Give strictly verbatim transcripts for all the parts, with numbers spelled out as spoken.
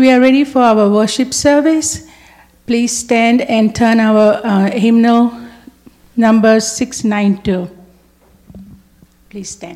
We are ready for our worship service. Please stand and turn our uh, hymnal number six ninety-two. Please stand.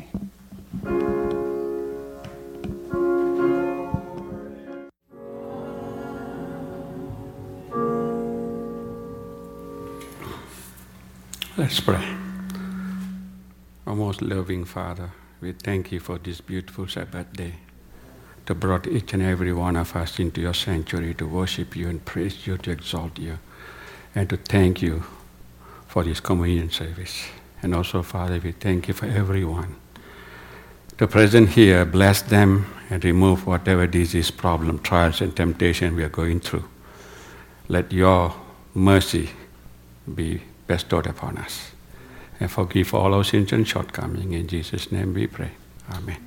Let's pray. Our most loving Father, we thank you for this beautiful Sabbath day, to brought each and every one of us into your sanctuary to worship you and praise you, to exalt you, and to thank you for this communion service. And also, Father, we thank you for everyone. To present here, bless them and remove whatever disease, problem, trials, and temptation we are going through. Let your mercy be bestowed upon us. And forgive all our sins and shortcomings. In Jesus' name we pray. Amen.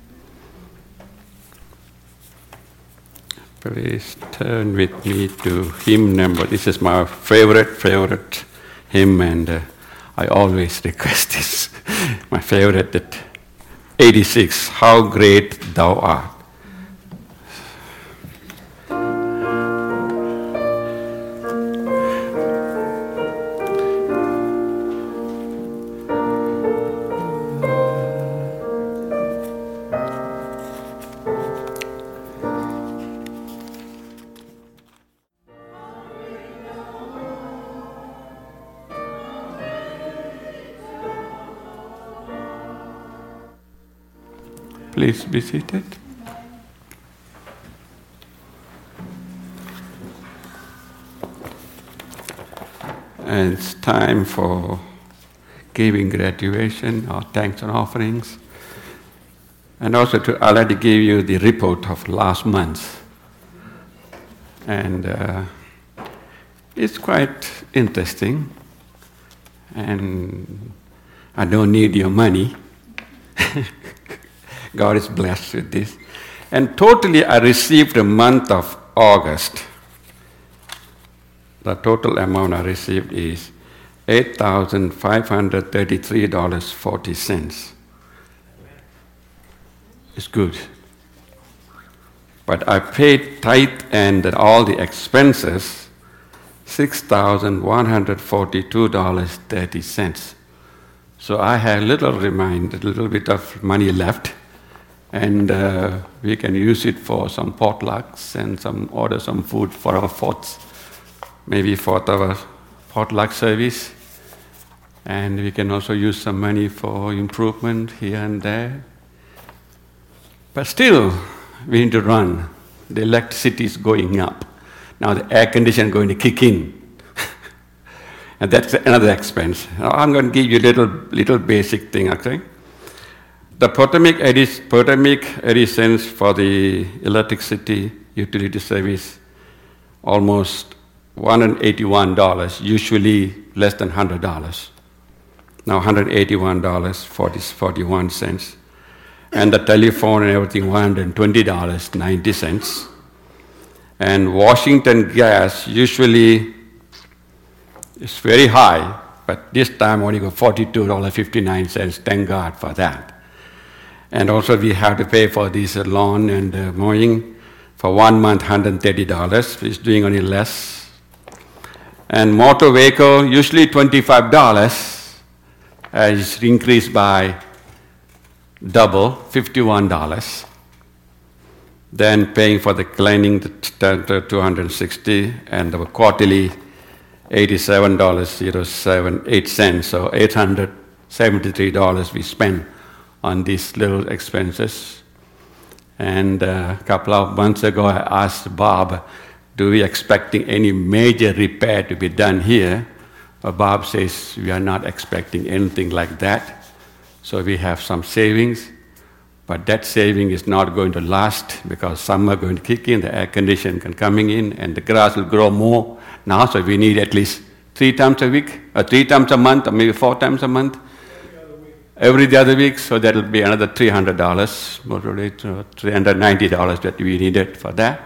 Please turn with me to hymn number. This is my favorite, favorite hymn, and uh, I always request this. My favorite, that eighty-six, How Great Thou Art. Please be seated. And it's time for giving graduation or thanks and offerings. And also to already give you the report of last month. And uh, it's quite interesting. And I don't need your money. God is blessed with this. And totally I received the month of August. The total amount I received is eight thousand five hundred thirty-three dollars and forty cents. It's good. But I paid tithe and all the expenses, six thousand one hundred forty-two dollars and thirty cents. So I have a little remind, a little bit of money left. And uh, we can use it for some potlucks and some order some food for our fourth, maybe for our potluck service. And we can also use some money for improvement here and there. But still, we need to run. The electricity is going up. Now the air conditioner is going to kick in. And that's another expense. Now I'm going to give you a little, little basic thing, okay? The Potomac Edison, Potomac Edison for the electricity utility service, almost one hundred eighty-one dollars, usually less than one hundred dollars. Now one hundred eighty-one dollars and forty-one cents. And the telephone and everything, one hundred twenty dollars and ninety cents. And Washington gas usually is very high, but this time only got forty-two dollars and fifty-nine cents. Thank God for that. And also we have to pay for this uh, lawn and uh, mowing for one month, one hundred thirty dollars, which is doing only less. And motor vehicle, usually twenty-five dollars, has increased by double, fifty-one dollars. Then paying for the cleaning, the two hundred sixty, and the quarterly, eighty-seven dollars and seventy-eight cents, so eight hundred seventy-three dollars we spend on these little expenses. And uh, a couple of months ago, I asked Bob, do we expecting any major repair to be done here? But Bob says, we are not expecting anything like that. So we have some savings, but that saving is not going to last because summer going to kick in, the air conditioning can coming in, and the grass will grow more now, so we need at least three times a week, or three times a month, or maybe four times a month. Every other week, so that will be another three hundred dollars, three hundred ninety dollars that we needed for that.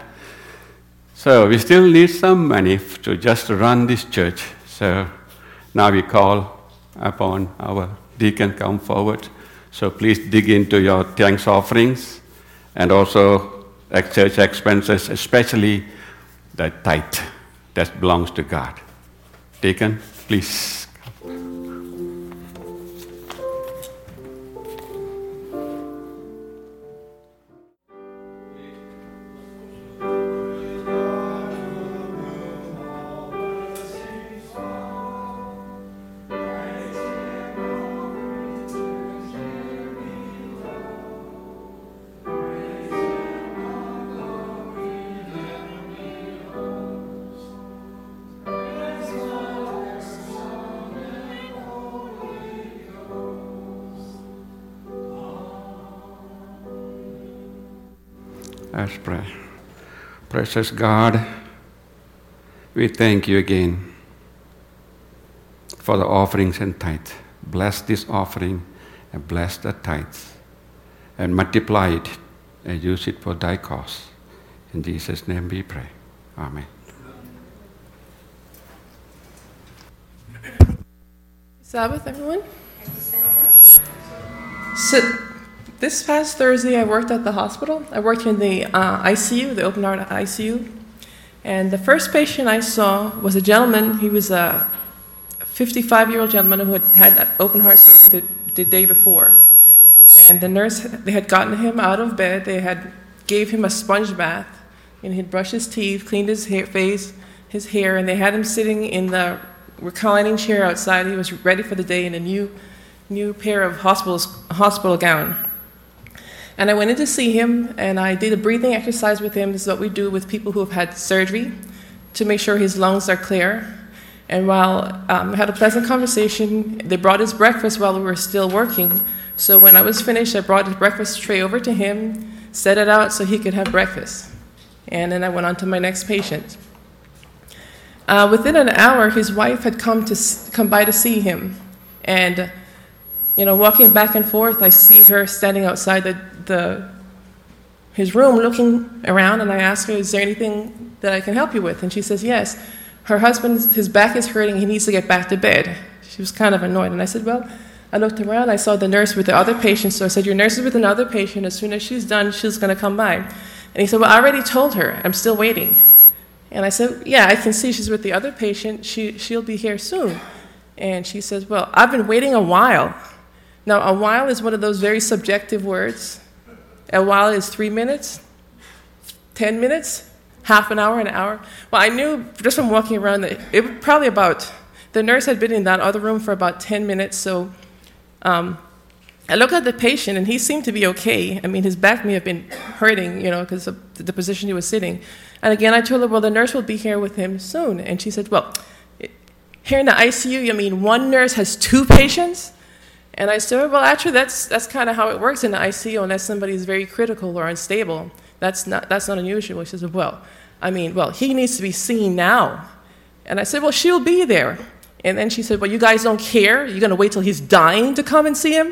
So we still need some money to just run this church. So now we call upon our deacon come forward. So please dig into your thanks offerings and also ex- church expenses, especially the tithe that belongs to God. Deacon, please. Let's pray. Precious God, we thank you again for the offerings and tithe. Bless this offering and bless the tithes and multiply it and use it for thy cause. In Jesus' name we pray. Amen. Sabbath, everyone. So, this past Thursday, I worked at the hospital. I worked in the uh, I C U, the open heart I C U. And the first patient I saw was a gentleman. He was a fifty-five-year-old gentleman who had had open heart surgery the, the day before. And the nurse, they had gotten him out of bed. They had gave him a sponge bath. And he'd brushed his teeth, cleaned his hair, face, his hair, and they had him sitting in the reclining chair outside. He was ready for the day in a new, new pair of hospital hospital gown. And I went in to see him, and I did a breathing exercise with him. This is what we do with people who have had surgery to make sure his lungs are clear. And while um, I had a pleasant conversation, they brought his breakfast while we were still working. So when I was finished, I brought his breakfast tray over to him, set it out so he could have breakfast. And then I went on to my next patient. Uh, within an hour, his wife had come to come by to see him. And, you know, walking back and forth, I see her standing outside the, the his room looking around, and I ask her, is there anything that I can help you with? And she says, yes. Her husband, his back is hurting, he needs to get back to bed. She was kind of annoyed. And I said, well, I looked around, I saw the nurse with the other patient, so I said, your nurse is with another patient. As soon as she's done, she's going to come by. And he said, well, I already told her. I'm still waiting. And I said, yeah, I can see she's with the other patient. She, she'll be here soon. And she says, well, I've been waiting a while. Now, a while is one of those very subjective words. A while is three minutes, ten minutes, half an hour, an hour. Well, I knew just from walking around that it was probably about, the nurse had been in that other room for about ten minutes. So um, I looked at the patient, and he seemed to be okay. I mean, his back may have been hurting, you know, because of the position he was sitting. And again, I told her, well, the nurse will be here with him soon. And she said, well, here in the I C U, you mean one nurse has two patients? And I said, well, actually, that's that's kind of how it works in the I C U, unless somebody is very critical or unstable. That's not that's not unusual. She said, well, I mean, well, he needs to be seen now. And I said, well, she'll be there. And then she said, well, you guys don't care? You're going to wait till he's dying to come and see him?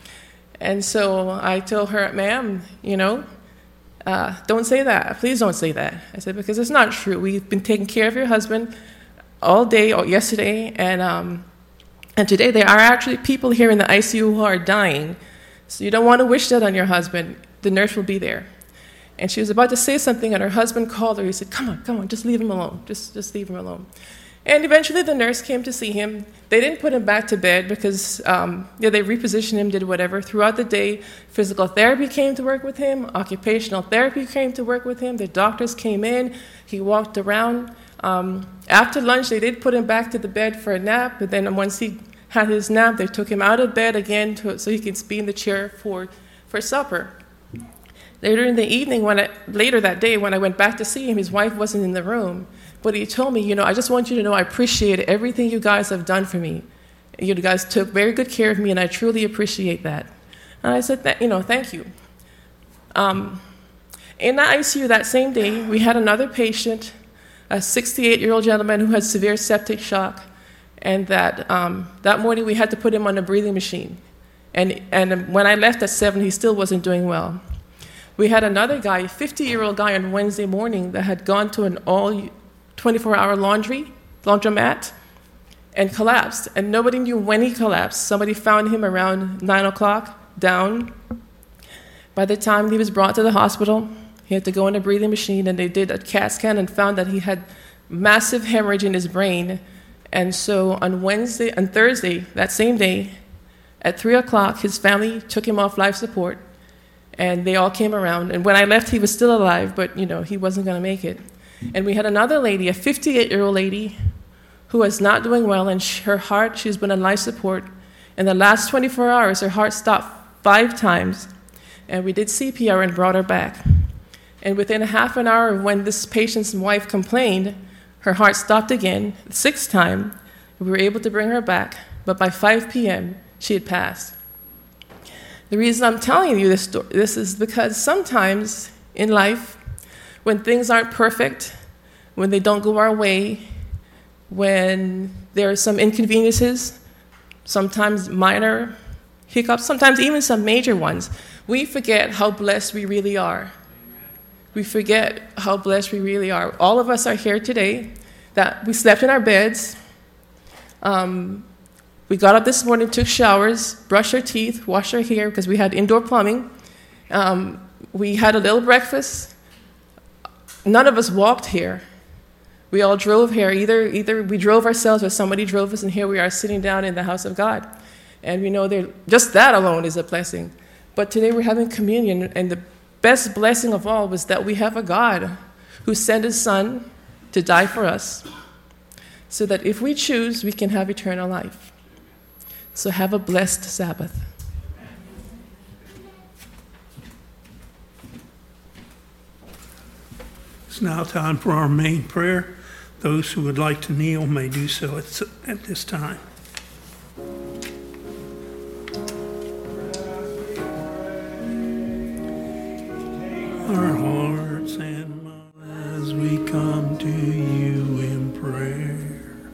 And so I told her, ma'am, you know, uh, don't say that. Please don't say that. I said, because it's not true. We've been taking care of your husband all day, or yesterday, and um, and today there are actually people here in the I C U who are dying. So you don't want to wish that on your husband. The nurse will be there. And she was about to say something, and her husband called her. He said, come on, come on, just leave him alone. Just, just leave him alone. And eventually the nurse came to see him. They didn't put him back to bed because um, yeah, they repositioned him, did whatever. Throughout the day, physical therapy came to work with him. Occupational therapy came to work with him. The doctors came in. He walked around. Um, after lunch, they did put him back to the bed for a nap. But then once he had his nap, they took him out of bed again to, so he could be in the chair for, for supper. Later in the evening, when I, later that day, when I went back to see him, his wife wasn't in the room. But he told me, you know, I just want you to know I appreciate everything you guys have done for me. You guys took very good care of me, and I truly appreciate that. And I said, you know, thank you. Um, in the I C U that same day, we had another patient, a sixty-eight-year-old gentleman who had severe septic shock. And that um, that morning, we had to put him on a breathing machine. And, and when I left at seven, he still wasn't doing well. We had another guy, a fifty-year-old guy on Wednesday morning that had gone to an all twenty-four hour laundry, laundromat, and collapsed. And nobody knew when he collapsed. Somebody found him around nine o'clock, down. By the time he was brought to the hospital, He had to go in a breathing machine, and they did a CAT scan and found that he had massive hemorrhage in his brain. And so on Wednesday, on Thursday, that same day, at three o'clock, his family took him off life support, and they all came around. And when I left, he was still alive, but, you know, he wasn't going to make it. And we had another lady, a fifty-eight-year-old lady, who was not doing well, and she, her heart, she's been on life support. In the last twenty-four hours, her heart stopped five times, and we did C P R and brought her back. And within a half an hour of when this patient's wife complained, her heart stopped again, the sixth time. We were able to bring her back, but by five p.m., she had passed. The reason I'm telling you this story, this is because sometimes in life, when things aren't perfect, when they don't go our way, when there are some inconveniences, sometimes minor hiccups, sometimes even some major ones, we forget how blessed we really are. We forget how blessed we really are. All of us are here today, that we slept in our beds. Um, we got up this morning, took showers, brushed our teeth, washed our hair because we had indoor plumbing. Um, we had a little breakfast. None of us walked here. We all drove here. Either, either we drove ourselves or somebody drove us, and here we are sitting down in the house of God. And we know that just that alone is a blessing. But today we're having communion, and the best blessing of all was that we have a God who sent his son to die for us, so that if we choose, we can have eternal life. So have a blessed Sabbath. It's now time for our main prayer. Those who would like to kneel may do so at, at this time. Our hearts and minds as we come to you in prayer.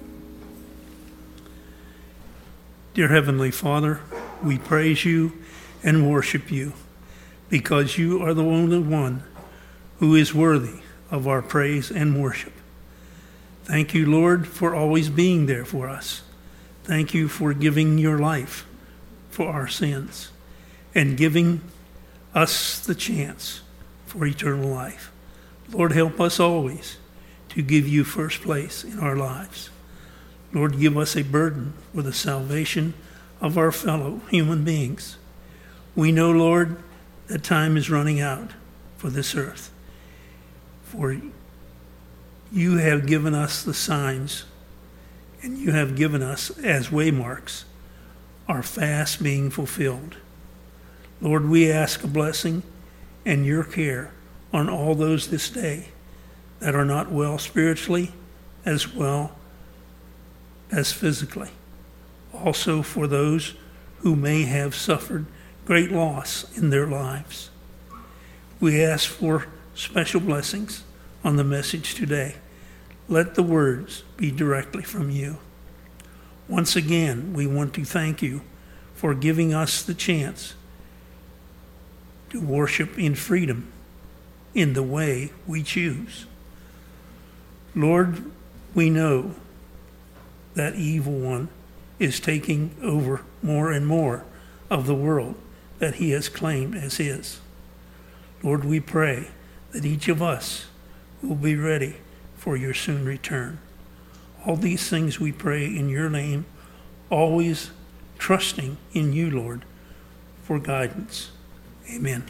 Dear Heavenly Father, we praise you and worship you because you are the only one who is worthy of our praise and worship. Thank you, Lord, for always being there for us. Thank you for giving your life for our sins and giving us the chance for eternal life. Lord, help us always to give you first place in our lives. Lord, give us a burden for the salvation of our fellow human beings. We know, Lord, that time is running out for this earth. For you have given us the signs, and you have given us as waymarks our fast being fulfilled. Lord, we ask a blessing and your care on all those this day that are not well spiritually as well as physically. Also for those who may have suffered great loss in their lives. We ask for special blessings on the message today. Let the words be directly from you. Once again, we want to thank you for giving us the chance to worship in freedom in the way we choose. Lord, we know that evil one is taking over more and more of the world that he has claimed as his. Lord, we pray that each of us will be ready for your soon return. All these things we pray in your name, always trusting in you, Lord, for guidance. Amen.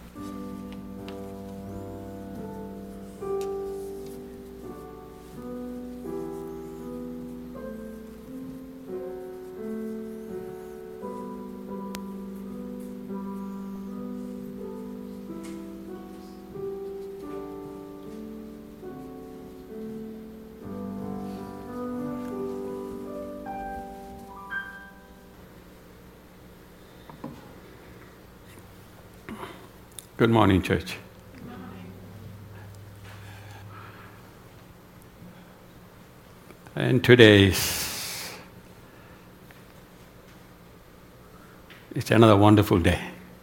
Good morning, church. And today is it's another wonderful day.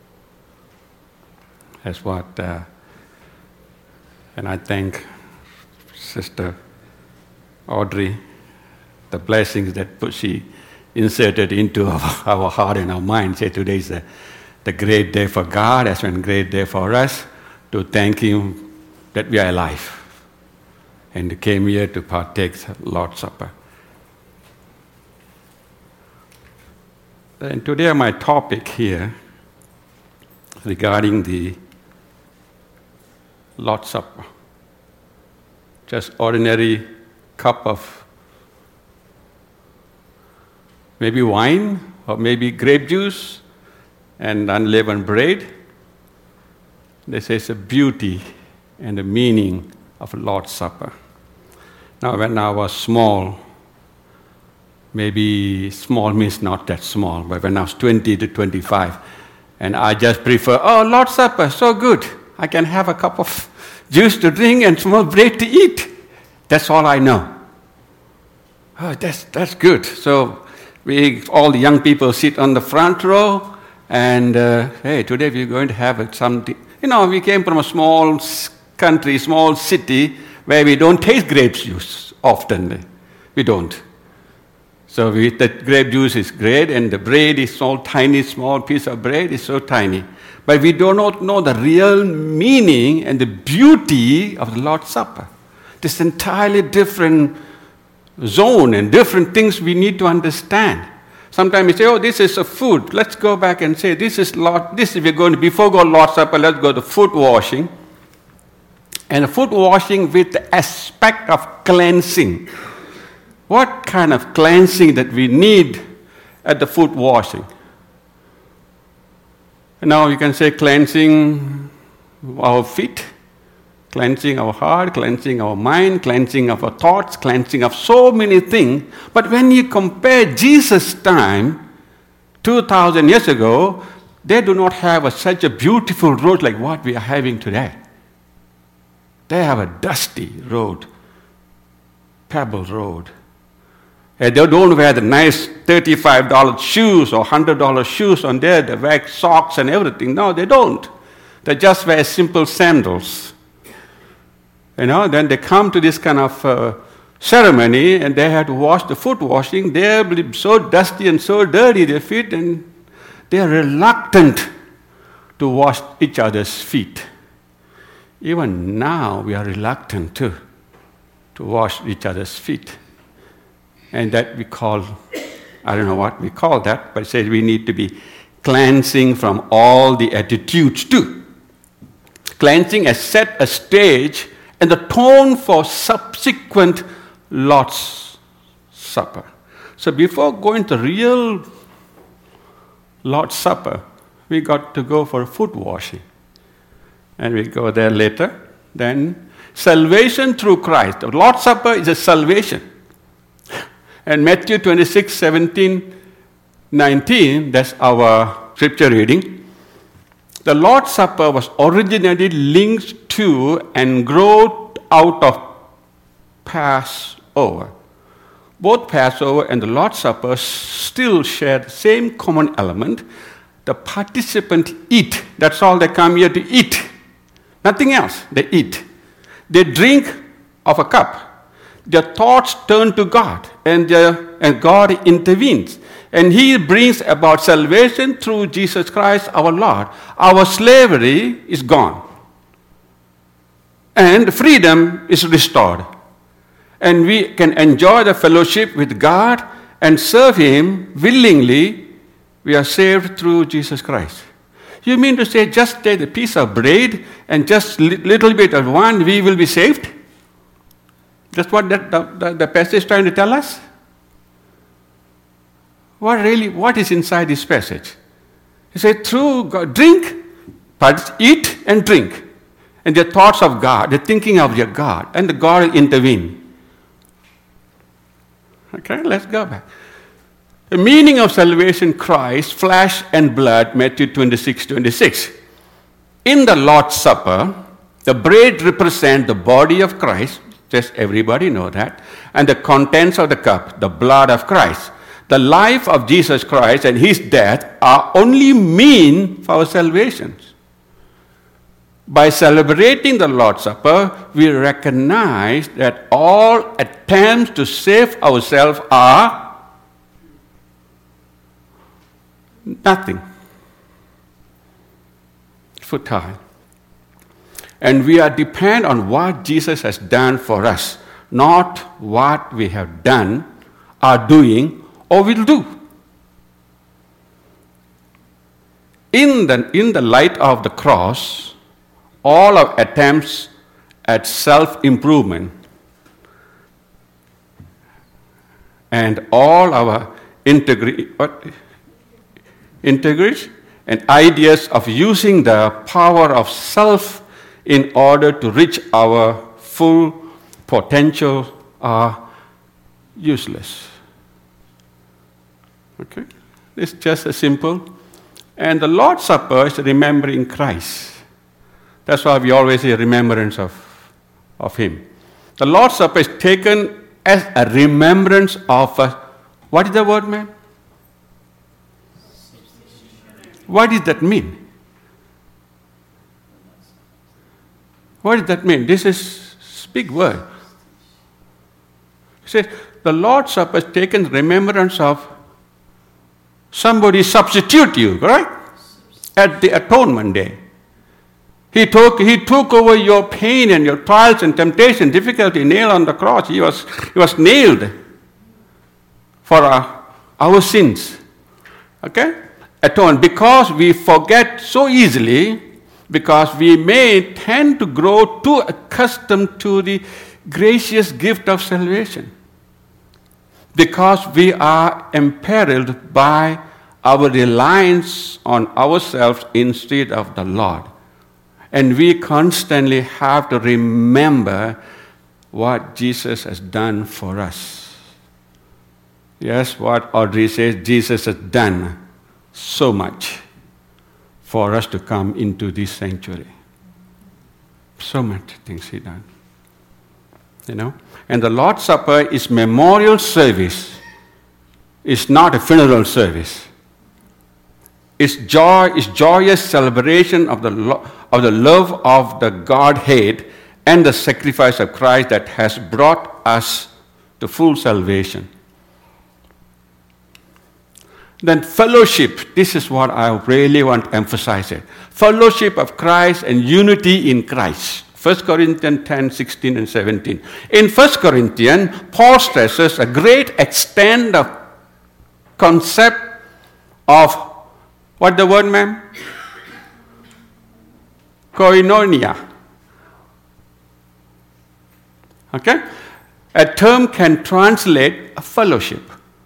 That's what, uh, and I thank Sister Audrey, the blessings that she inserted into our, our heart and our mind. Say today is a the great day for God, as well as a great day for us to thank Him that we are alive and came here to partake the Lord's Supper. And today my topic here regarding the Lord's Supper. Just ordinary cup of maybe wine or maybe grape juice and unleavened bread. This is the beauty and the meaning of Lord's Supper. Now, when I was small, maybe small means not that small, but when I was twenty to twenty-five, and I just prefer, oh, Lord's Supper, so good. I can have a cup of juice to drink and small bread to eat. That's all I know. Oh, that's, that's good. So we, all the young people sit on the front row, and uh, hey, today we're going to have something. You know, we came from a small country, small city, where we don't taste grape juice often. We don't. So we, the grape juice is great, and the bread is so tiny, small piece of bread is so tiny. But we do not know the real meaning and the beauty of the Lord's Supper. This entirely different zone and different things we need to understand. Sometimes we say, oh, this is a food. Let's go back and say, this is Lord, this is we're going to, before go Lord's Supper, let's go to foot washing. And foot washing with the aspect of cleansing. What kind of cleansing that we need at the foot washing? Now you can say cleansing our feet, cleansing our heart, cleansing our mind, cleansing of our thoughts, cleansing of so many things. But when you compare Jesus' time, two thousand years ago, they do not have a, such a beautiful road like what we are having today. They have a dusty road, pebble road. And they don't wear the nice thirty-five dollars shoes or one hundred dollars shoes on there. They wear socks and everything. No, they don't. They just wear simple sandals. You know, then they come to this kind of uh, ceremony and they have to wash the foot washing. They're so dusty and so dirty, their feet, and they're reluctant to wash each other's feet. Even now, we are reluctant too, to wash each other's feet. And that we call, I don't know what we call that, but it says we need to be cleansing from all the attitudes too. Cleansing has set a stage and the tone for subsequent Lord's Supper. So before going to real Lord's Supper, we got to go for foot washing. And we go there later. Then salvation through Christ. The Lord's Supper is a salvation. And Matthew twenty-six, seventeen, nineteen, that's our scripture reading. The Lord's Supper was originally linked to and growth out of Passover. Both Passover and the Lord's Supper still share the same common element. The participants eat. That's all they come here to eat. Nothing else. They eat. They drink of a cup. Their thoughts turn to God, and, their, and God intervenes. And He brings about salvation through Jesus Christ our Lord. Our slavery is gone. And freedom is restored. And we can enjoy the fellowship with God and serve Him willingly. We are saved through Jesus Christ. You mean to say just take a piece of bread and just a li- little bit of wine, we will be saved? That's what that, the, the, the passage is trying to tell us? What really, what is inside this passage? He said, through God, drink, but eat and drink. And the thoughts of God, the thinking of your God, and the God will intervene. Okay, let's go back. The meaning of salvation, Christ, flesh and blood, Matthew twenty-six, twenty-six. In the Lord's Supper, the bread represents the body of Christ, just everybody know that, and the contents of the cup, the blood of Christ. The life of Jesus Christ and His death are only mean for our salvation. By celebrating the Lord's Supper, we recognize that all attempts to save ourselves are nothing. Futile. And we are dependent on what Jesus has done for us, not what we have done, are doing, or will do. In the, in the light of the cross, all our attempts at self-improvement and all our integrity, what? integrity and ideas of using the power of self in order to reach our full potential are useless. Okay? It's just as simple. And the Lord's Supper is remembering Christ. That's why we always say remembrance of, of Him. The Lord's Supper is taken as a remembrance of a, what is the word, man? What does that mean? What does that mean? This is a big word. It says, the Lord's Supper is taken remembrance of somebody substitute you, right? At the atonement day. He took, he took over your pain and your trials and temptation, difficulty, nailed on the cross. He was, he was nailed for our, our sins. Okay? Atone. Because we forget so easily, because we may tend to grow too accustomed to the gracious gift of salvation. Because we are imperiled by our reliance on ourselves instead of the Lord. And we constantly have to remember what Jesus has done for us. Yes, what Audrey says, Jesus has done so much for us to come into this sanctuary. So much things He done. You know? And the Lord's Supper is memorial service. It's not a funeral service. It's joy, it's joyous celebration of the, lo- of the love of the Godhead and the sacrifice of Christ that has brought us to full salvation. Then fellowship, this is what I really want to emphasize it. Fellowship of Christ and unity in Christ. First Corinthians ten, sixteen and seventeen. In First Corinthians, Paul stresses a great extent of concept of, what the word, ma'am? Koinonia. Okay? A term can translate a fellowship.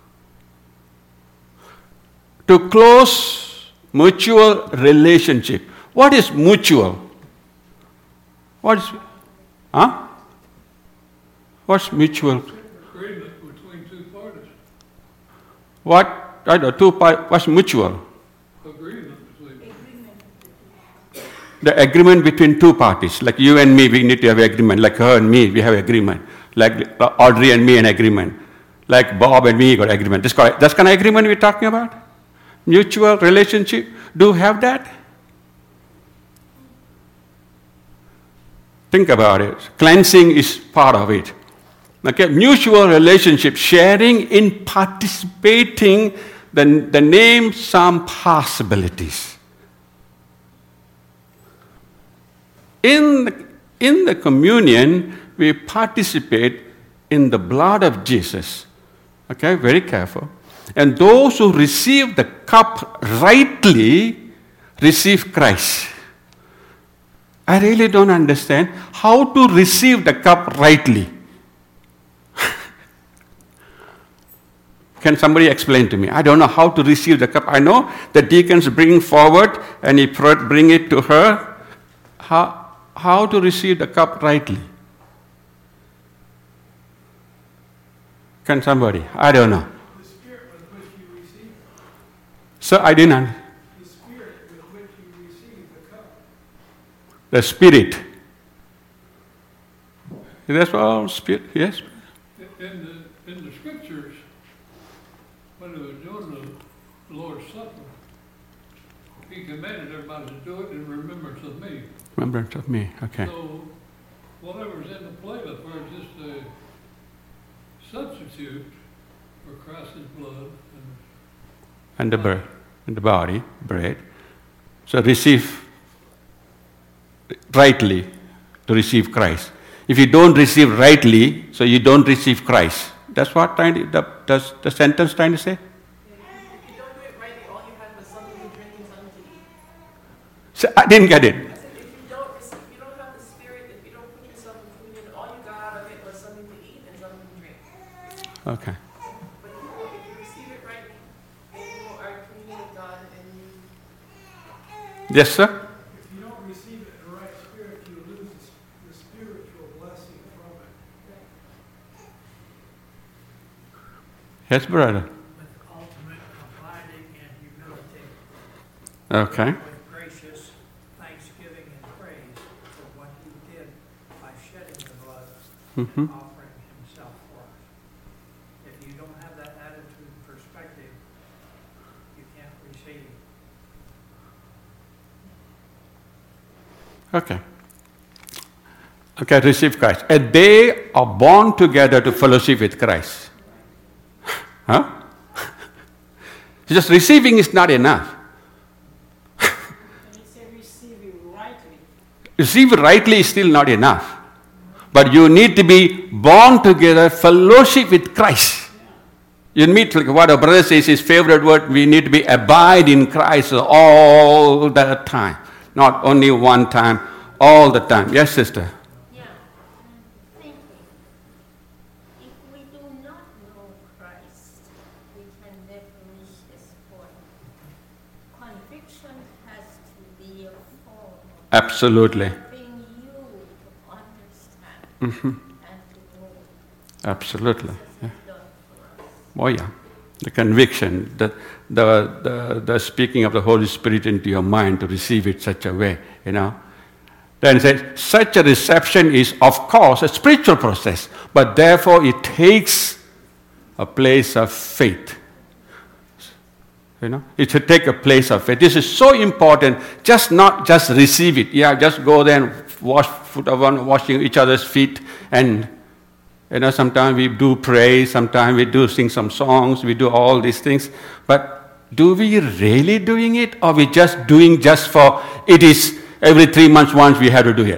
To close mutual relationship. What is mutual? What is, huh? What's mutual? Agreement between two parties. What? I don't know, two parties. What's mutual? Agreement between. The agreement between two parties. Like you and me, we need to have agreement. Like her and me, we have agreement. Like Audrey and me, an agreement. Like Bob and me got agreement. This kind of, that's kind of agreement we're talking about? Mutual relationship. Do you have that? Think about it. Cleansing is part of it. Okay, mutual relationship, sharing in participating, the, the name some possibilities. In the, in the communion, we participate in the blood of Jesus. Okay, very careful. And those who receive the cup rightly receive Christ. I really don't understand how to receive the cup rightly. Can somebody explain to me? I don't know how to receive the cup. I know the deacons bring forward and he bring it to her. How, how to receive the cup rightly? Can somebody? I don't know. The spirit with which you receive it. So I didn't understand. The spirit with which you receive the cup. The Spirit. That's all Spirit, yes? In the, in the scriptures, when they were doing the Lord's Supper, He commanded everybody to do it in remembrance of me. Remembrance of me, okay. So whatever's in the plate up there is just a substitute for Christ's blood. And, And the bread, and the body, bread. So receive rightly, to receive Christ. If you don't receive rightly, so you don't receive Christ. That's what trying to, the, the, the sentence trying to say? If you don't do it rightly, all you had was something to drink and something to eat. So I didn't get it. I said, if you don't receive, if you don't have the Spirit, if you don't put yourself in communion, all you got out of it was something to eat and something to drink. Okay. But if you, if you receive it rightly, and you are in communion with God, and you... Yes, sir? If you don't receive it in the right spirit, you lose the, the spiritual blessing from it. Yes, brother. With ultimate abiding and humility. Okay. With gracious thanksgiving and praise for what he did by shedding the blood Mm-hmm. and offering himself for us. If you don't have that attitude and perspective, you can't receive. Okay. Okay, receive Christ. And they are born together to fellowship with Christ. Huh? Just receiving is not enough. Receiving rightly. Receive rightly is still not enough. But you need to be born together, fellowship with Christ. You meet, like what our brother says, his favorite word, we need to be abide in Christ all the time. Not only one time, all the time. Yes, sister? Yeah, I'm thinking, if we do not know Christ, we can never reach this point. Conviction has to be a form of Absolutely. helping you to understand Mm-hmm. and to know Absolutely. what Yeah. He's done for us. Oh yeah, the conviction, the, the, the, the speaking of the Holy Spirit into your mind to receive it such a way, you know. Then it says, such a reception is of course a spiritual process, but therefore it takes a place of faith. You know, it should take a place of faith. This is so important, just not just receive it. Yeah, just go there and wash foot of one, washing each other's feet, and you know, sometimes we do pray, sometimes we do sing some songs, we do all these things. But do we really doing it, or we just doing just for, it is every three months once we have to do it?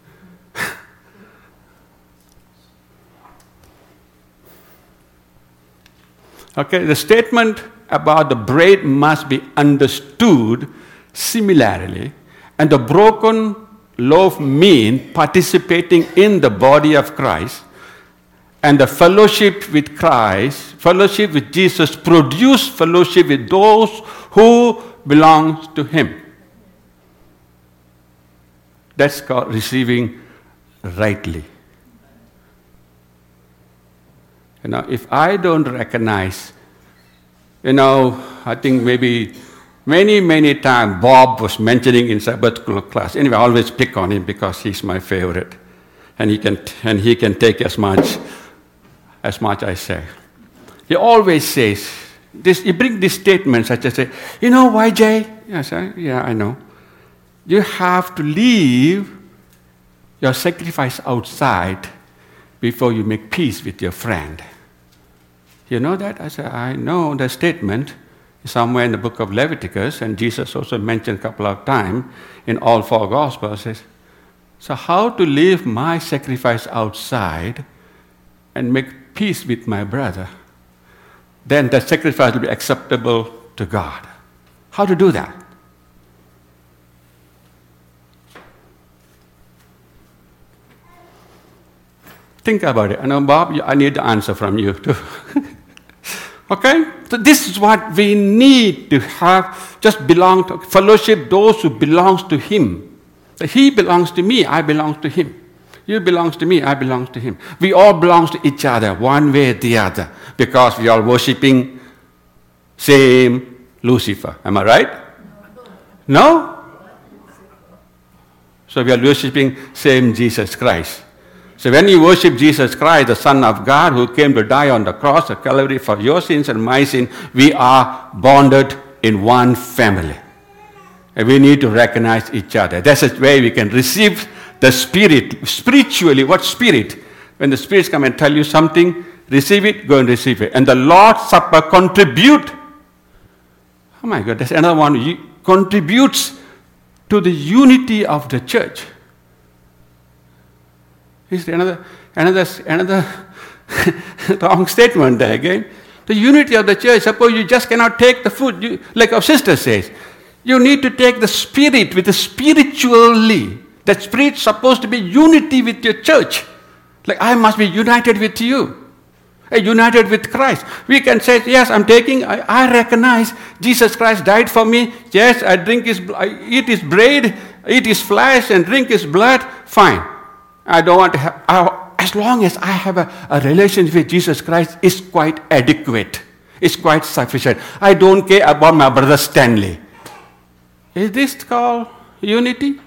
Okay, the statement about the bread must be understood similarly, and the broken loaf mean participating in the body of Christ. And the fellowship with Christ, fellowship with Jesus, produce fellowship with those who belong to Him. That's called receiving rightly. You know, if I don't recognize, you know, I think maybe many, many times Bob was mentioning in Sabbath school class. Anyway, I always pick on him because he's my favorite. And he can, and he can take as much as much I say. He always says, this, he brings these statements such as, say, you know why, Jay? I say, yeah, I know. You have to leave your sacrifice outside before you make peace with your friend. You know that? I said, I know the statement is somewhere in the book of Leviticus, and Jesus also mentioned a couple of times in all four Gospels. Says, so how to leave my sacrifice outside and make peace with my brother? Then the sacrifice will be acceptable to God. How to do that? Think about it. I know, Bob, I need the answer from you too. Okay? So this is what we need to have, just belong to, fellowship those who belongs to Him. So He belongs to me, I belong to Him. You belongs to me, I belong to Him. We all belong to each other, one way or the other, because we are worshipping same Lucifer. Am I right? No? So we are worshipping same Jesus Christ. So when you worship Jesus Christ, the Son of God, who came to die on the cross at Calvary for your sins and my sin, we are bonded in one family. And we need to recognize each other. That's the way we can receive the Spirit. Spiritually, what Spirit? When the spirits come and tell you something, receive it, go and receive it. And the Lord's Supper contribute. Oh my God, that's another one. It contributes to the unity of the church. Is another, another, another wrong statement there again. The unity of the church, suppose you just cannot take the food, you, like our sister says. You need to take the spirit with the spiritually. That spirit's supposed to be unity with your church. Like I must be united with you. United with Christ. We can say, yes, I'm taking, I, I recognize Jesus Christ died for me. Yes, I drink his, I eat his bread, eat his flesh, and drink his blood. Fine. I don't want to have, I, as long as I have a, a relationship with Jesus Christ, is quite adequate. It's quite sufficient. I don't care about my brother Stanley. Is this called unity?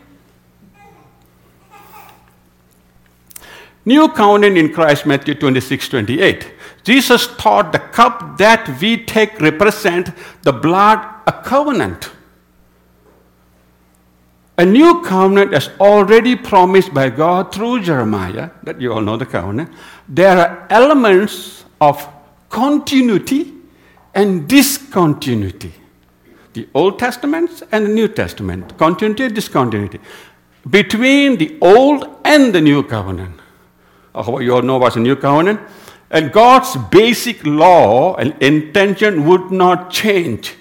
New covenant in Christ, Matthew twenty-six, twenty-eight. Jesus taught the cup that we take represent the blood, a covenant. A new covenant is already promised by God through Jeremiah, that you all know the covenant. There are elements of continuity and discontinuity. The Old Testament and the New Testament, continuity and discontinuity. Between the Old and the New covenant. Oh, you all know what's the New covenant? And God's basic law and intention would not change.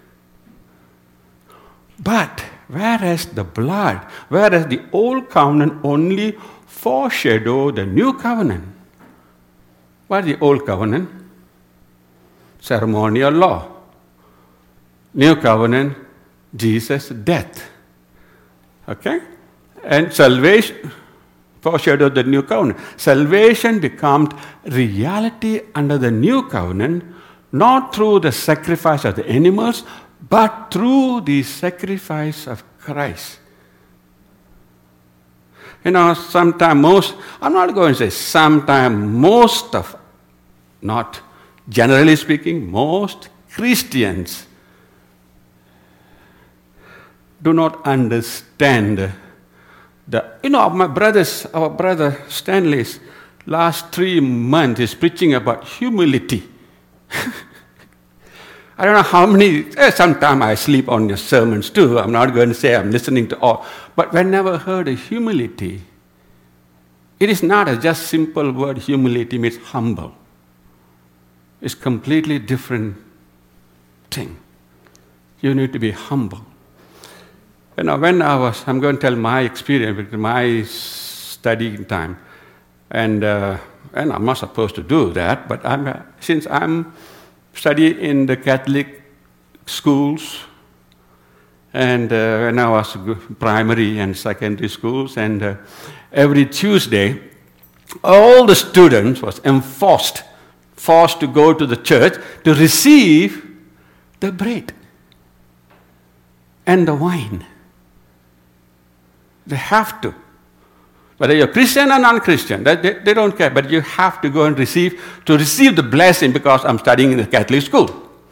But whereas the blood, whereas the Old covenant only foreshadowed the New covenant. What is the Old covenant? Ceremonial law. New covenant, Jesus' death. Okay? And salvation foreshadowed the new covenant. Salvation becomes reality under the new covenant, not through the sacrifice of the animals, but through the sacrifice of Christ. You know, sometimes most, I'm not going to say sometimes, most of, not generally speaking, most Christians do not understand the, you know, my brothers, our brother Stanley's last three months is preaching about humility. I don't know how many, eh, sometimes I sleep on your sermons too. I'm not going to say I'm listening to all. But when I never heard of humility, it is not a just simple word. Humility means humble. It's completely different thing. You need to be humble. You know, when I was, I'm going to tell my experience with my studying time, and uh, and I'm not supposed to do that, but I'm, uh, since I'm studying in the Catholic schools, and uh, when I was primary and secondary schools, and uh, every Tuesday, all the students was enforced, forced to go to the church to receive the bread and the wine. They have to. Whether you're Christian or non-Christian, they, they, they don't care, but you have to go and receive, to receive the blessing because I'm studying in a Catholic school.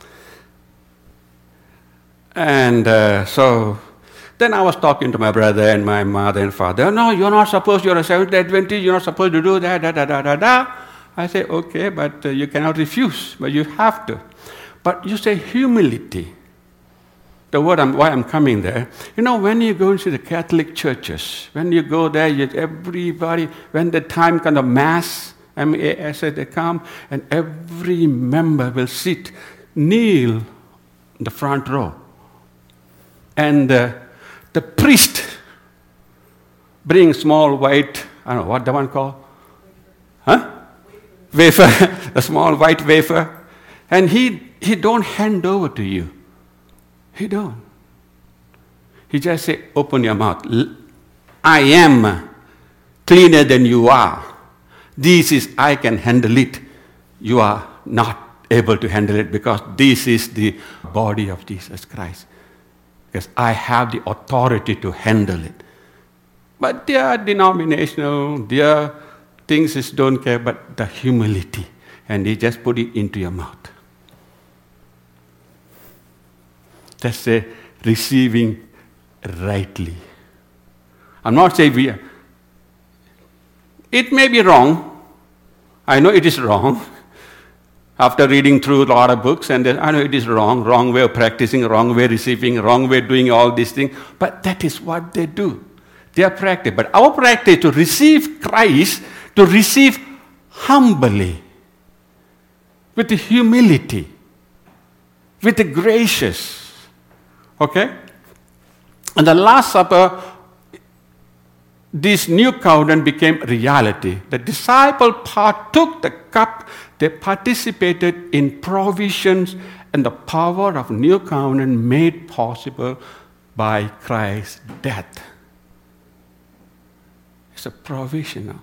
And uh, so, then I was talking to my brother and my mother and father. No, you're not supposed, you're a Seventh-day Adventist, you're not supposed to do that, da, da, da, da, da. I say, okay, but uh, you cannot refuse, but you have to. But you say humility. The word I'm, why I'm coming there, you know, when you go into the Catholic churches, when you go there, you, everybody, when the time kind of mass, M A S, they come, and every member will sit, kneel in the front row. And uh, the priest bring small white, I don't know, what the one called? Huh? Wafer, a small white wafer. And he, he don't hand over to you. He don't. He just say, open your mouth. I am cleaner than you are. This is, I can handle it. You are not able to handle it because this is the body of Jesus Christ. Because I have the authority to handle it. But their denominational, their things is don't care, but the humility. And they just put it into your mouth. That's a receiving rightly. I'm not saying we are. It may be wrong. I know it is wrong. After reading through a lot of books, and I know it is wrong, wrong way of practicing, wrong way of receiving, wrong way of doing all these things. But that is what they do. Their practice. But our practice to receive Christ, to receive humbly, with humility, with gracious. Okay? And the Last Supper, this new covenant became reality. The disciple partook the cup, they participated in provisions and the power of new covenant made possible by Christ's death. It's a provisional.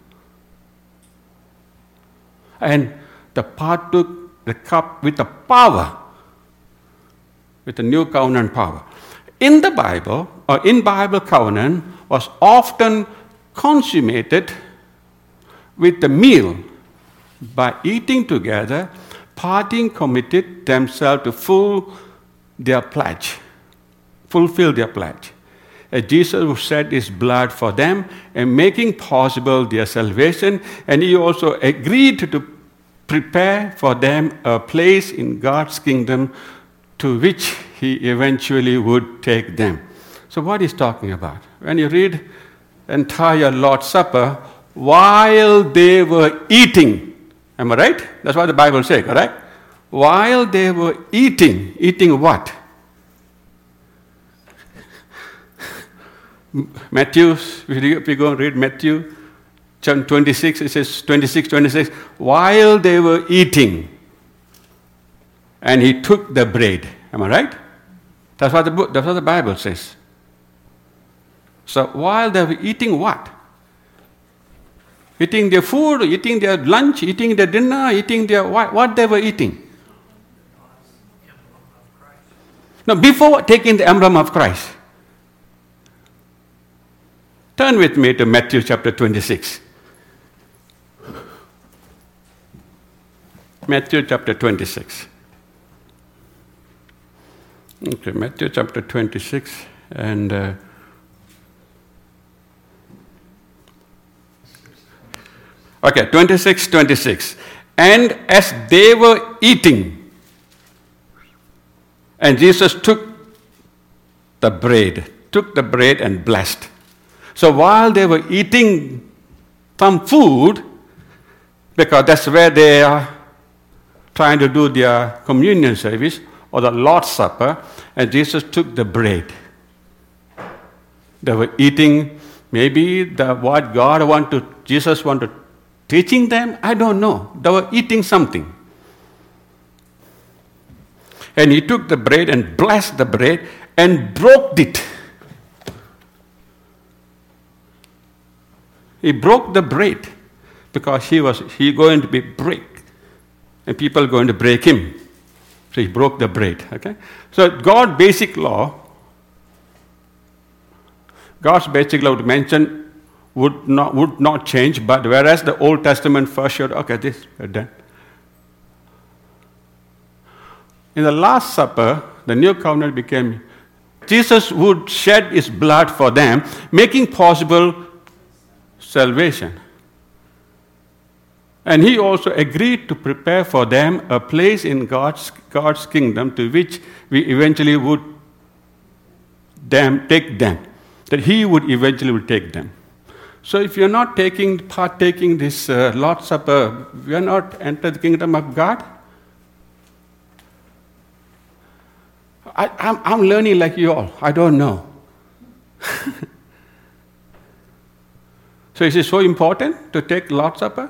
And they partook the cup with the power, with the new covenant power. In the Bible, or in Bible covenant, was often consummated with the meal by eating together, parting committed themselves to full their pledge, fulfill their pledge. As Jesus shed his blood for them and making possible their salvation, and he also agreed to prepare for them a place in God's kingdom to which he eventually would take them. So what he's talking about? When you read entire Lord's Supper, while they were eating, am I right? That's what the Bible says, correct? While they were eating, eating what? Matthew, if you go and read Matthew twenty-six, it says twenty-six, twenty-six, while they were eating, and he took the bread. Am I right? That's what the book, that's what the Bible says. So while they were eating what? Eating their food, eating their lunch, eating their dinner, eating their what, what they were eating? No, before taking the emblem of Christ. Turn with me to Matthew chapter twenty-six. Matthew chapter twenty-six. Okay, Matthew chapter twenty-six, and uh, okay, twenty-six, twenty-six. And as they were eating, and Jesus took the bread, took the bread and blessed. So while they were eating some food, because that's where they are trying to do their communion service or the Lord's Supper, and Jesus took the bread. They were eating, maybe the what God wanted, Jesus wanted teaching them, I don't know. They were eating something. And he took the bread and blessed the bread and broke it. He broke the bread because he was he going to be break, and people going to break him. So he broke the bread. Okay. So God's basic law, God's basic law to mention would not would not change. But whereas the Old Testament first showed, okay, this we're done. In the Last Supper, the new covenant became. Jesus would shed his blood for them, making possible salvation. And he also agreed to prepare for them a place in God's, God's kingdom to which we eventually would them, take them. That he would eventually would take them. So if you're not taking, partaking this uh, Lord's Supper, we are not entered the kingdom of God. I, I'm, I'm learning like you all. I don't know. So is it so important to take Lord's Supper?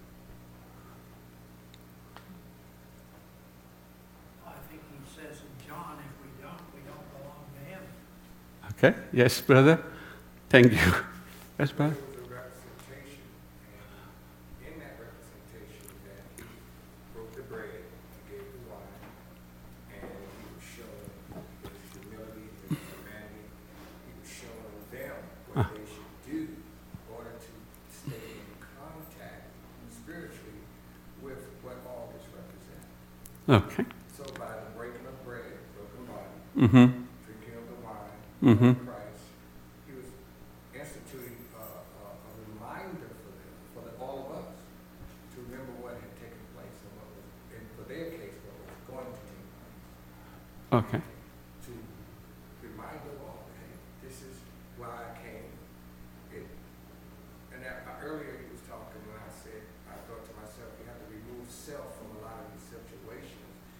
I think he says in John, if we don't, we don't belong to him. Okay. Yes, brother. Thank you. Yes, brother. There was a representation, and in that representation, that he broke the bread and gave the wine, and he was showing his humility, his humanity. He was showing them what they should do in order to stay in contact spiritually with what all this represents. Okay. So by the breaking of bread, broken body, Mm-hmm. drinking of the wine, Mm-hmm. of Christ, he was instituting a, a, a reminder for them, for the, all of us, to remember what had taken place and what was, and for their case, what was going to take place. Okay. To remind them all, hey, this is why I came,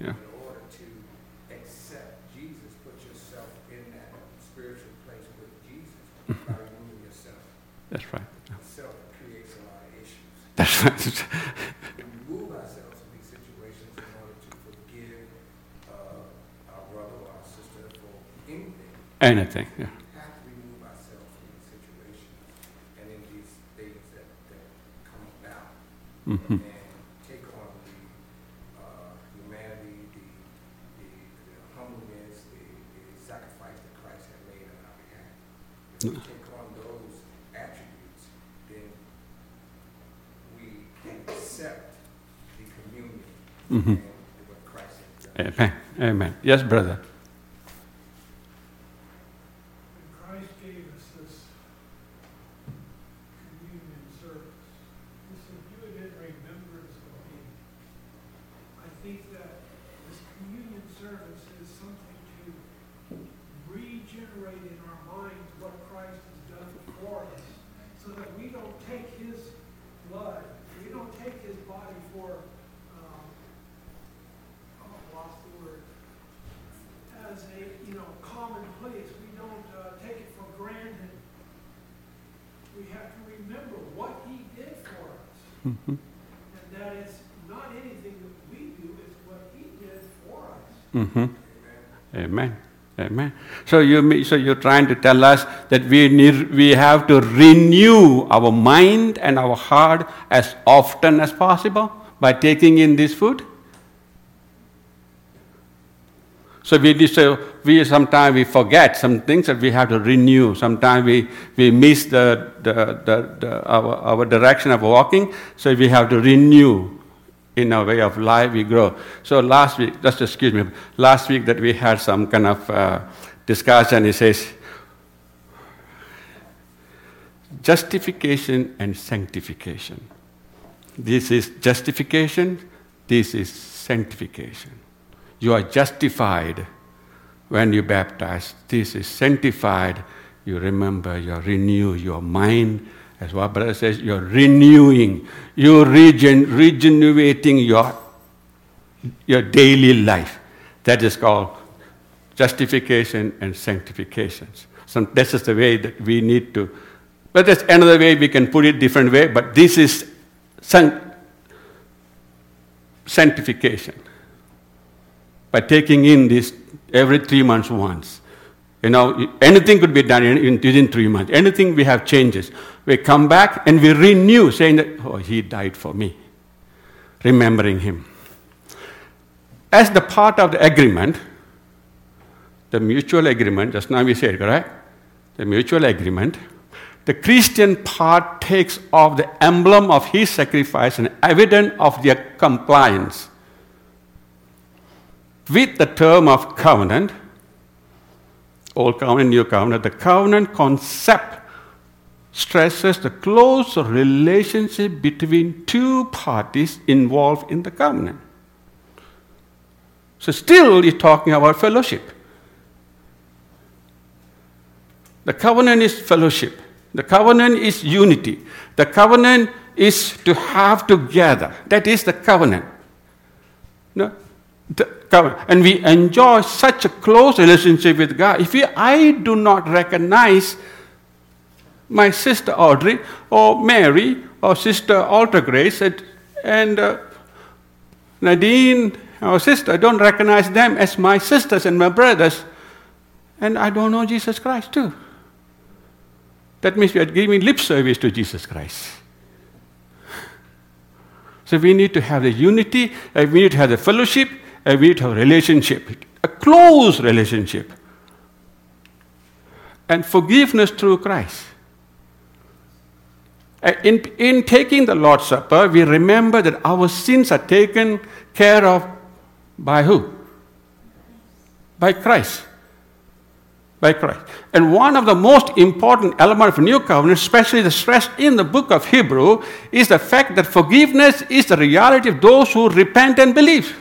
Yeah. In order to accept Jesus, put yourself in that spiritual place with Jesus by removing yourself. That's right. Yeah. Self creates a lot of issues. That's right. We remove ourselves from these situations in order to forgive uh, our brother or our sister for anything. Anything. Yeah. We have to remove ourselves from these situations and in these things that, that come about Mm-hmm. and take on the uh, humanity, the, the, the humbleness, the, the sacrifice that Christ had made on our behalf. If we take on those attributes, then we can accept the communion Mm-hmm. and what Christ has done. Amen. Amen. Yes, brother. When Christ gave us this communion service, he said, "Do it in remembrance of me." I think that this communion service is something to regenerate in our minds what Christ has done for us, so that we don't take his blood, we don't take his body for, um, oh, I lost the word, as a, you know, commonplace. We don't uh, take it for granted. We have to remember what he did for us. Mm-hmm. And that is not anything that we do, it's what he did for us. Mm-hmm. Amen. Amen. So you me- so you're trying to tell us that we need we have to renew our mind and our heart as often as possible by taking in this food. So we so we sometimes we forget some things that we have to renew. Sometimes we, we miss the, the, the, the our, our direction of walking. So we have to renew in our way of life. We grow. So last week, just excuse me, last week that we had some kind of uh, discussion. He says, justification and sanctification. This is justification. This is sanctification. You are justified when you baptize. This is sanctified. You remember, you renew your mind. As what brother says, you're renewing, you're regen- regenerating your, your daily life. That is called justification and sanctification. So this is the way that we need to, but there's another way we can put it different way, but this is san- sanctification. By taking in this every three months once. You know, anything could be done in, in, within three months. Anything we have changes. We come back and we renew, saying that, oh, he died for me. Remembering him. As the part of the agreement, the mutual agreement, just now we said, correct? The mutual agreement, the Christian part takes off the emblem of his sacrifice and evidence of their compliance with the term of covenant, Old Covenant, New Covenant. The covenant concept stresses the close relationship between two parties involved in the covenant. So still he's talking about fellowship. The covenant is fellowship. The covenant is unity. The covenant is to have together. That is the covenant. No? The covenant. And we enjoy such a close relationship with God. If we, I do not recognize my sister Audrey or Mary or sister Alta Grace and, and uh, Nadine, our sister, I don't recognize them as my sisters and my brothers, and I don't know Jesus Christ too. That means we are giving lip service to Jesus Christ. So we need to have the unity, and we need to have the fellowship, and we need to have a relationship, a close relationship, and forgiveness through Christ. In, in taking the Lord's Supper, we remember that our sins are taken care of by who? By Christ. By Christ. And one of the most important elements of New Covenant, especially the stress in the book of Hebrew, is the fact that forgiveness is the reality of those who repent and believe.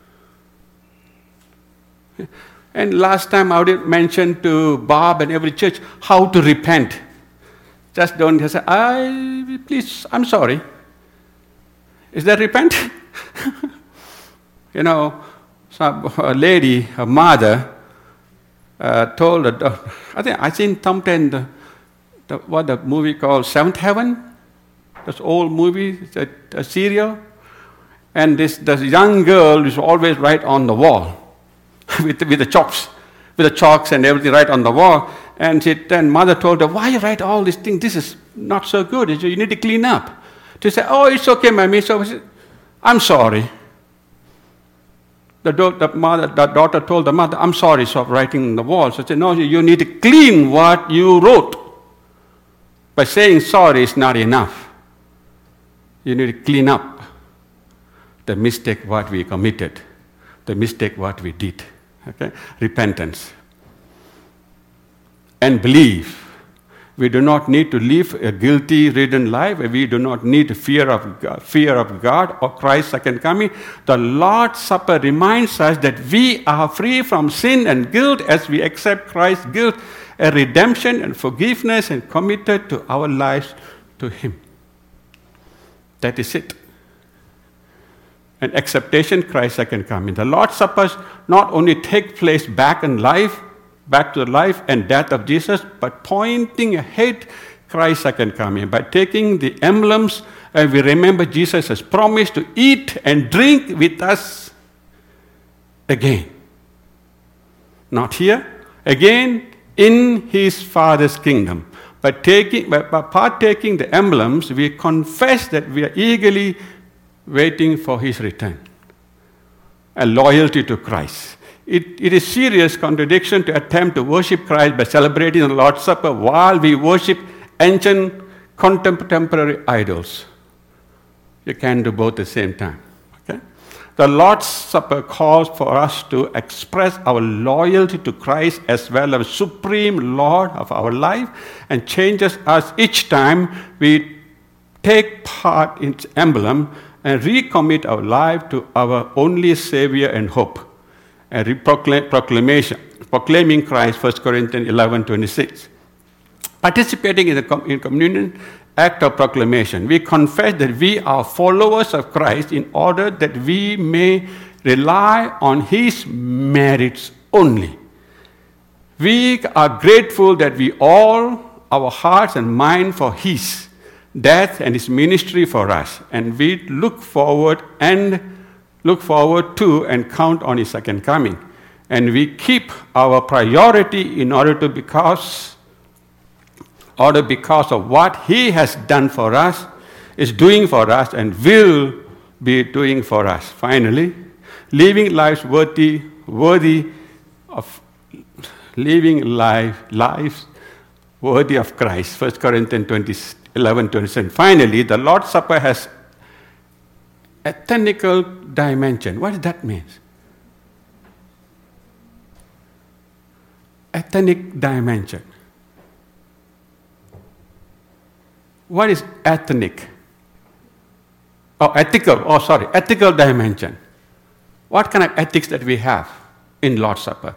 And last time I did mention to Bob and every church how to repent. Just don't just say, I, please, I'm sorry. Is that repent? You know, some a lady, her mother, uh, told her, I think I seen sometime the, the what the movie called Seventh Heaven, this old movie, a, a serial, and this this young girl is always right on the wall with with the chalks, with the chalks and everything right on the wall. And she, then mother told her, why you write all these things? This is not so good. You need to clean up. She said, oh, it's okay, mommy. So said, I'm sorry. The, do- the mother, the daughter told the mother, I'm sorry for writing on the wall. So she said, no, you need to clean what you wrote. By saying sorry is not enough. You need to clean up the mistake what we committed, the mistake what we did. Okay? Repentance. And believe. We do not need to live a guilty-ridden life. We do not need fear of God, fear of God or Christ's second coming. The Lord's Supper reminds us that we are free from sin and guilt as we accept Christ's guilt, a redemption and forgiveness, and committed to our lives to Him. That is it. An acceptation, Christ's second coming. The Lord's Supper not only take place back in life, back to the life and death of Jesus, but pointing ahead Christ's second coming. By taking the emblems, and we remember Jesus has promised to eat and drink with us again. Not here, again in His Father's kingdom. By, taking, by, by partaking the emblems, we confess that we are eagerly waiting for His return. A loyalty to Christ. It, it is serious contradiction to attempt to worship Christ by celebrating the Lord's Supper while we worship ancient contemporary idols. You can't do both at the same time. Okay? The Lord's Supper calls for us to express our loyalty to Christ as well as supreme Lord of our life, and changes us each time we take part in its emblem and recommit our life to our only Savior and hope. A proclaim, proclamation, proclaiming Christ, First Corinthians eleven twenty-six. Participating in the com- in communion, act of proclamation. We confess that we are followers of Christ in order that we may rely on His merits only. We are grateful that we all, our hearts and mind for His death and His ministry for us, and we look forward and look forward to and count on His second coming. And we keep our priority in order to because, order because of what He has done for us, is doing for us, and will be doing for us. Finally, living lives worthy, worthy of living life, lives worthy of Christ. First Corinthians eleven twenty-seven. Finally, the Lord's Supper has ethnical dimension. What does that mean? Ethnic dimension. What is ethnic? Oh, ethical. Oh, sorry. Ethical dimension. What kind of ethics that we have in Lord's Supper?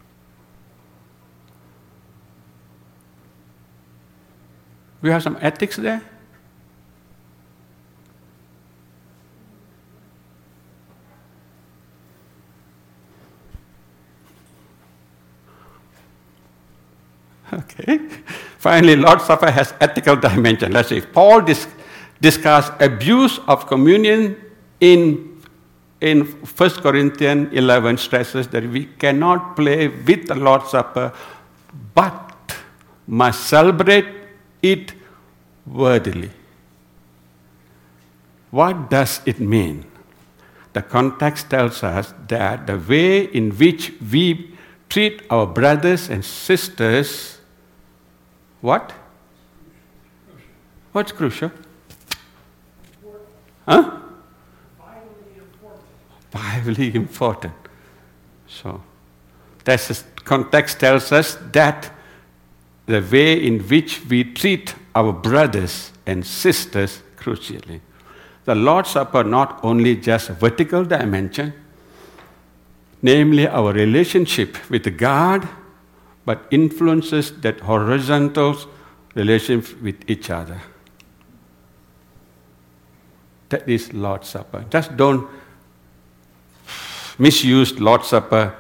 We have some ethics there? Okay. Finally, Lord's Supper has ethical dimension. Let's see. Paul dis- discussed abuse of communion in, in First Corinthians eleven, stresses that we cannot play with the Lord's Supper, but must celebrate it worthily. What does it mean? The context tells us that the way in which we treat our brothers and sisters, what? What's crucial? Huh? Vitally important. Vitally important. So, that's the context tells us that the way in which we treat our brothers and sisters crucially. The Lord's Supper not only just a vertical dimension, namely our relationship with God, but influences that horizontal relationship with each other. That is Lord's Supper. Just don't misused Lord's Supper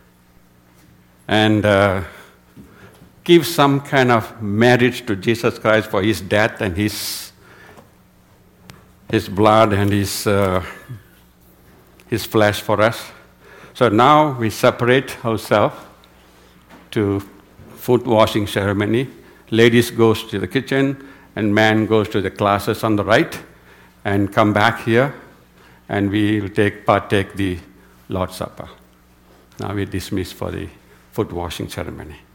and uh, give some kind of merit to Jesus Christ for his death and his, his blood and his, uh, his flesh for us. So now we separate ourselves to foot washing ceremony. Ladies goes to the kitchen and man goes to the classes on the right and come back here and we will take partake the Lord's Supper. Now we dismiss for the foot washing ceremony.